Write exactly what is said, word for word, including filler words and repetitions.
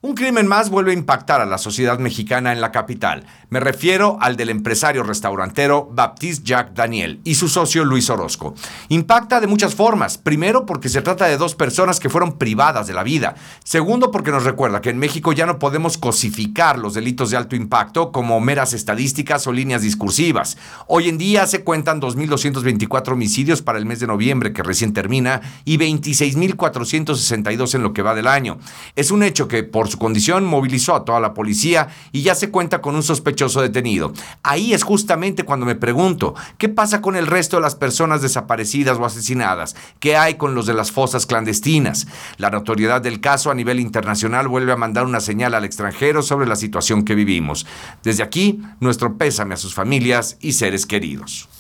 Un crimen más vuelve a impactar a la sociedad mexicana en la capital. Me refiero al del empresario restaurantero Baptiste Jacques Daniel y su socio Luis Orozco. Impacta de muchas formas. Primero, porque se trata de dos personas que fueron privadas de la vida. Segundo, porque nos recuerda que en México ya no podemos cosificar los delitos de alto impacto como meras estadísticas o líneas discursivas. Hoy en día se cuentan dos mil doscientos veinticuatro homicidios para el mes de noviembre que recién termina y veintiséis mil cuatrocientos sesenta y dos en lo que va del año. Es un hecho que por su condición movilizó a toda la policía y ya se cuenta con un sospechoso detenido. Ahí es justamente cuando me pregunto, ¿qué pasa con el resto de las personas desaparecidas o asesinadas? ¿Qué hay con los de las fosas clandestinas? La notoriedad del caso a nivel internacional vuelve a mandar una señal al extranjero sobre la situación que vivimos. Desde aquí, nuestro pésame a sus familias y seres queridos.